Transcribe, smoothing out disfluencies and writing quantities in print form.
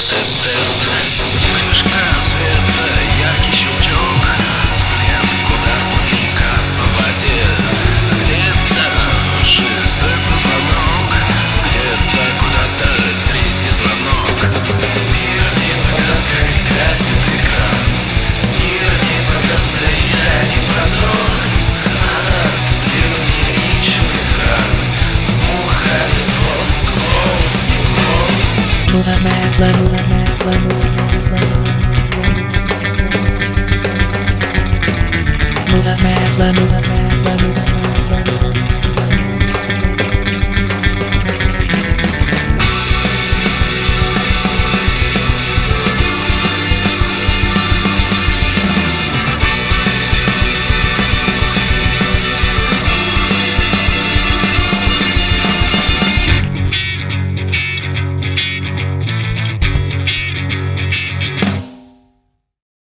этот тест. Вспышка света, яркий щелчок, всплеск, удар пулинка по воде. Где-то шестой позвонок, где-то куда-то третий звонок. Мир не погас, как гаснет экран. Мир не погас, да я не продох от пневмоничных ран. Муха не слон, клоун не клоун. Move that man,